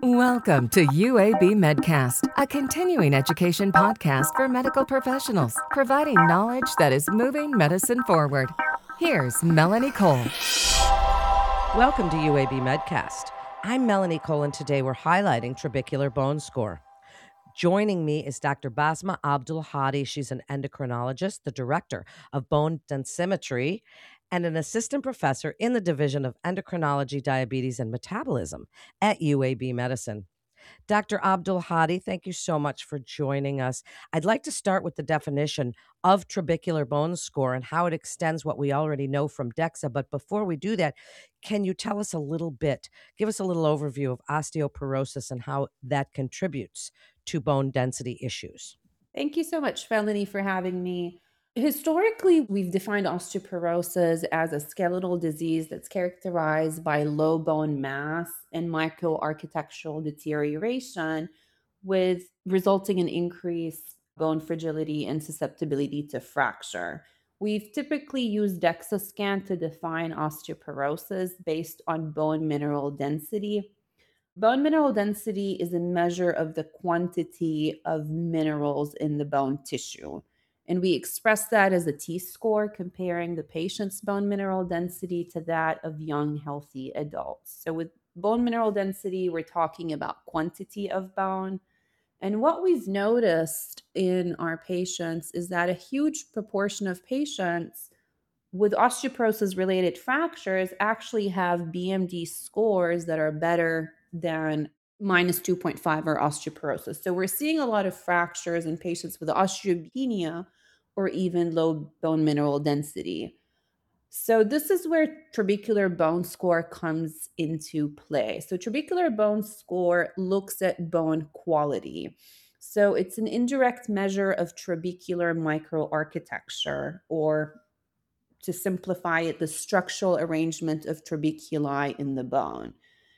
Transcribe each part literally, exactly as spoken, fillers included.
Welcome to U A B Medcast, a continuing education podcast for medical professionals, providing knowledge that is moving medicine forward. Here's Melanie Cole. Welcome to U A B Medcast. I'm Melanie Cole, and today we're highlighting trabecular bone score. Joining me is Doctor Basma Abdul Hadi. She's an endocrinologist, the director of bone densitometry, and an assistant professor in the Division of Endocrinology, Diabetes, and Metabolism at U A B Medicine. Doctor Abdul Hadi, thank you so much for joining us. I'd like to start with the definition of trabecular bone score and how it extends what we already know from DEXA. But before we do that, can you tell us a little bit, give us a little overview of osteoporosis and how that contributes to bone density issues? Thank you so much, Melanie, for having me. Historically, we've defined osteoporosis as a skeletal disease that's characterized by low bone mass and microarchitectural deterioration, with resulting in increased bone fragility and susceptibility to fracture. We've typically used DEXA scan to define osteoporosis based on bone mineral density. Bone mineral density is a measure of the quantity of minerals in the bone tissue. And we express that as a T score, comparing the patient's bone mineral density to that of young, healthy adults. So, with bone mineral density, we're talking about quantity of bone. And what we've noticed in our patients is that a huge proportion of patients with osteoporosis related fractures actually have B M D scores that are better than minus two point five or osteoporosis. So we're seeing a lot of fractures in patients with osteopenia or even low bone mineral density. So this is where trabecular bone score comes into play. So trabecular bone score looks at bone quality. So it's an indirect measure of trabecular microarchitecture, or to simplify it, the structural arrangement of trabeculi in the bone.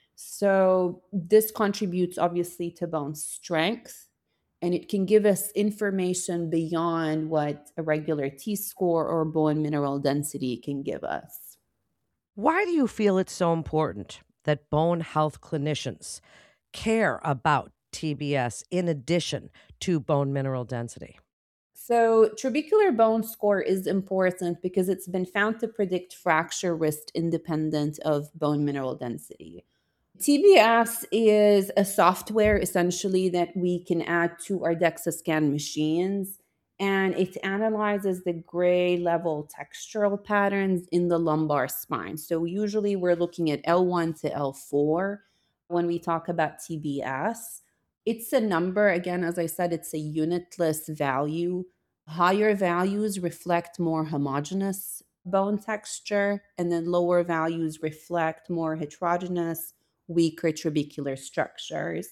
So, this contributes obviously to bone strength, and it can give us information beyond what a regular T score or bone mineral density can give us. Why do you feel it's so important that bone health clinicians care about T B S in addition to bone mineral density? So, trabecular bone score is important because it's been found to predict fracture risk independent of bone mineral density. T B S is a software essentially that we can add to our DEXA scan machines, and it analyzes the gray level textural patterns in the lumbar spine. So, usually we're looking at L one to L four when we talk about T B S. It's a number, again, as I said, it's a unitless value. Higher values reflect more homogeneous bone texture, and then lower values reflect more heterogeneous, weaker trabecular structures.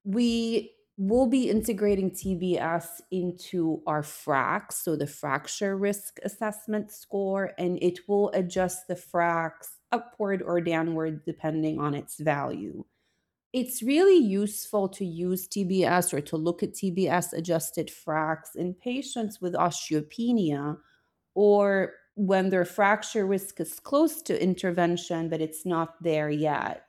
We will be integrating T B S into our FRAX, so the fracture risk assessment score, and it will adjust the FRAX upward or downward depending on its value. It's really useful to use T B S or to look at T B S adjusted FRAX in patients with osteopenia, or when their fracture risk is close to intervention, but it's not there yet.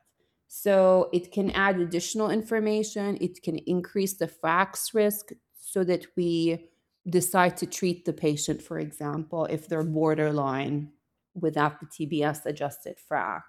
So it can add additional information, it can increase the FRAX risk so that we decide to treat the patient, for example, if they're borderline without the T B S adjusted FRAX.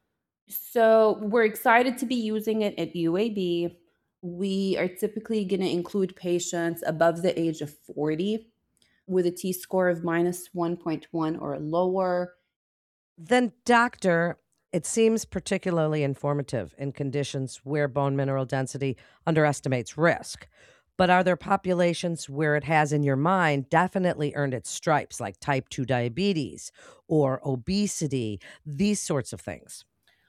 So we're excited to be using it at U A B. We are typically going to include patients above the age of forty with a T score of minus one point one or lower. Then, doctor, it seems particularly informative in conditions where bone mineral density underestimates risk. But are there populations where it has, in your mind, definitely earned its stripes, like type two diabetes or obesity, these sorts of things?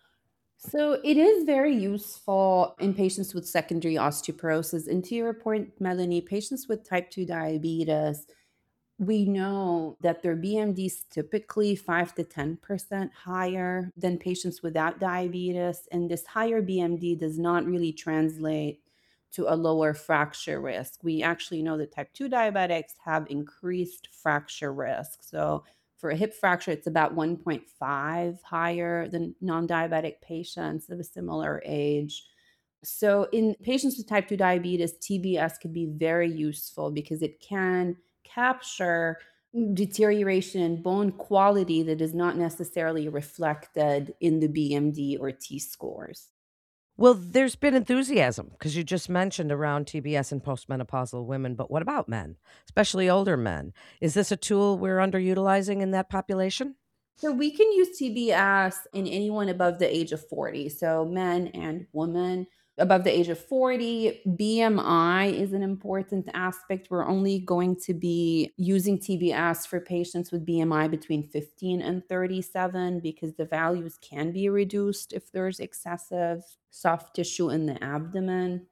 So it is very useful in patients with secondary osteoporosis. And to your point, Melanie, patients with type two diabetes, we know that their B M D is typically five to ten percent higher than patients without diabetes. And this higher B M D does not really translate to a lower fracture risk. We actually know that type two diabetics have increased fracture risk. So for a hip fracture, it's about one point five higher than non diabetic patients of a similar age. So, in patients with type two diabetes, T B S can be very useful because it can capture deterioration in bone quality that is not necessarily reflected in the B M D or T scores. Well, there's been enthusiasm because you just mentioned around T B S in postmenopausal women, but what about men, especially older men? Is this a tool we're underutilizing in that population? So we can use T B S in anyone above the age of forty. So men and women above the age of forty. B M I is an important aspect. We're only going to be using T B S for patients with B M I between fifteen and thirty-seven because the values can be reduced if there's excessive soft tissue in the abdomen.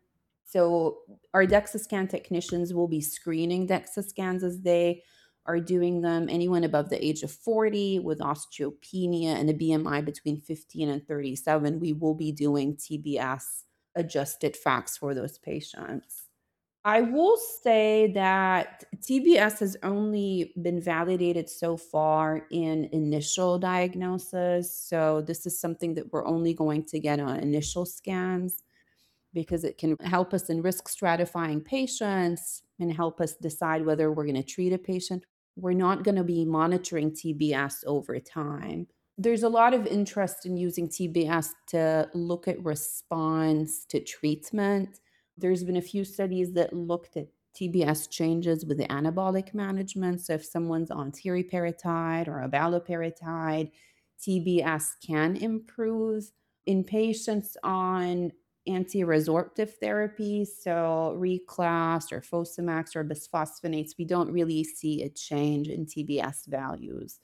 So our DEXA scan technicians will be screening DEXA scans as they are doing them. Anyone above the age of forty with osteopenia and a B M I between fifteen and thirty-seven, we will be doing T B S adjusted facts for those patients. I will say that T B S has only been validated so far in initial diagnosis. So, this is something that we're only going to get on initial scans because it can help us in risk stratifying patients and help us decide whether we're going to treat a patient. We're not going to be monitoring T B S over time. There's a lot of interest in using T B S to look at response to treatment. There's been a few studies that looked at T B S changes with the anabolic management. So if someone's on teriparatide or abaloparatide, T B S can improve. In patients on anti-resorptive therapy, so Reclast or Fosamax or bisphosphonates, we don't really see a change in T B S values.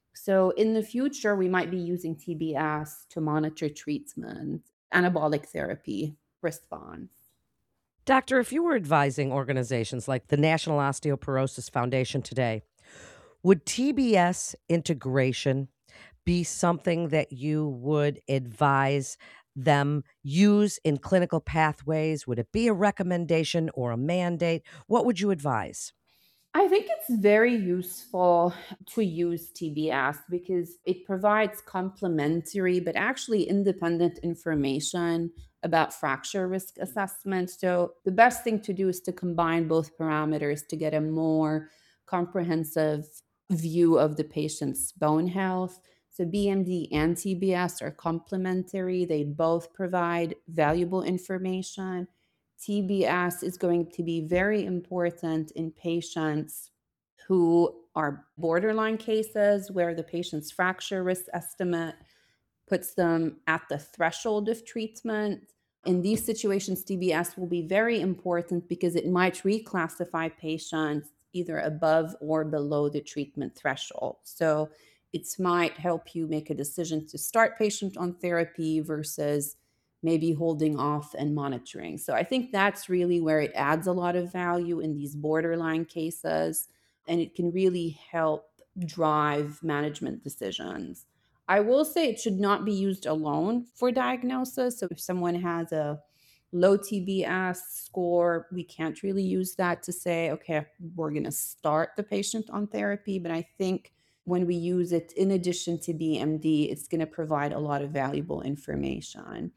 So in the future, we might be using T B S to monitor treatment, anabolic therapy response. Doctor, if you were advising organizations like the National Osteoporosis Foundation today, would T B S integration be something that you would advise them use in clinical pathways? Would it be a recommendation or a mandate? What would you advise? I think it's very useful to use T B S because it provides complementary but actually independent information about fracture risk assessment. So, the best thing to do is to combine both parameters to get a more comprehensive view of the patient's bone health. So, B M D and T B S are complementary, they both provide valuable information. T B S is going to be very important in patients who are borderline cases where the patient's fracture risk estimate puts them at the threshold of treatment. In these situations, T B S will be very important because it might reclassify patients either above or below the treatment threshold. So it might help you make a decision to start patient on therapy versus maybe holding off and monitoring. So I think that's really where it adds a lot of value in these borderline cases, and it can really help drive management decisions. I will say it should not be used alone for diagnosis. So if someone has a low T B S score, we can't really use that to say, okay, we're going to start the patient on therapy. But I think when we use it in addition to B M D, it's going to provide a lot of valuable information.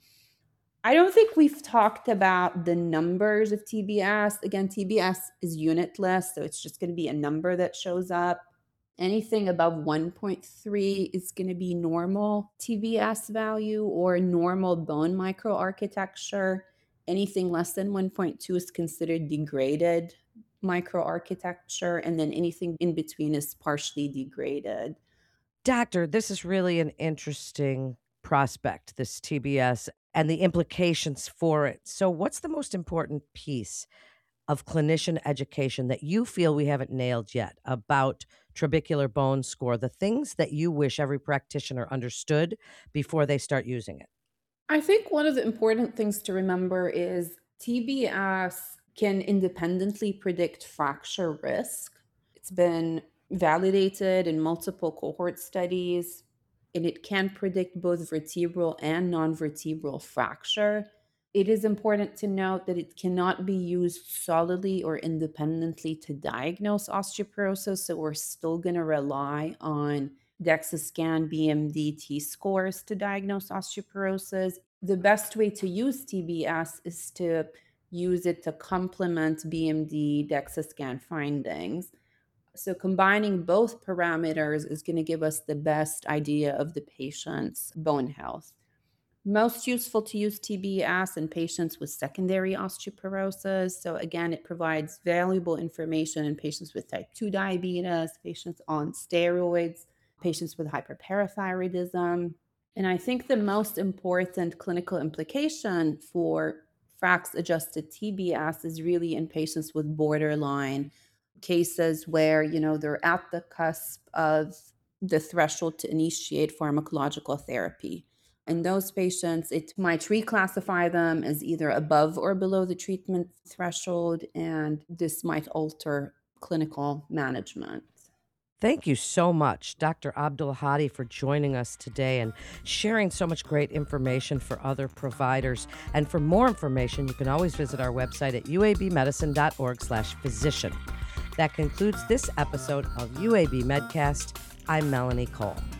I don't think we've talked about the numbers of T B S. Again, T B S is unitless, so it's just going to be a number that shows up. Anything above one point three is going to be normal T B S value or normal bone microarchitecture. Anything less than one point two is considered degraded microarchitecture, and then anything in between is partially degraded. Doctor, this is really an interesting prospect, this T B S and the implications for it. So, what's the most important piece of clinician education that you feel we haven't nailed yet about trabecular bone score, the things that you wish every practitioner understood before they start using it? I think one of the important things to remember is T B S can independently predict fracture risk. It's been validated in multiple cohort studies, and it can predict both vertebral and non vertebral fracture. It is important to note that it cannot be used solidly or independently to diagnose osteoporosis. So, we're still going to rely on DEXA scan B M D T scores to diagnose osteoporosis. The best way to use T B S is to use it to complement B M D DEXA scan findings. So combining both parameters is going to give us the best idea of the patient's bone health. Most useful to use T B S in patients with secondary osteoporosis. So again, it provides valuable information in patients with type two diabetes, patients on steroids, patients with hyperparathyroidism. And I think the most important clinical implication for FRAX adjusted T B S is really in patients with borderline cases where, you know, they're at the cusp of the threshold to initiate pharmacological therapy. In those patients, it might reclassify them as either above or below the treatment threshold, and this might alter clinical management. Thank you so much, Doctor Abdulhadi, for joining us today and sharing so much great information for other providers. And for more information, you can always visit our website at u a b medicine dot org slash physician. That concludes this episode of U A B Medcast. I'm Melanie Cole.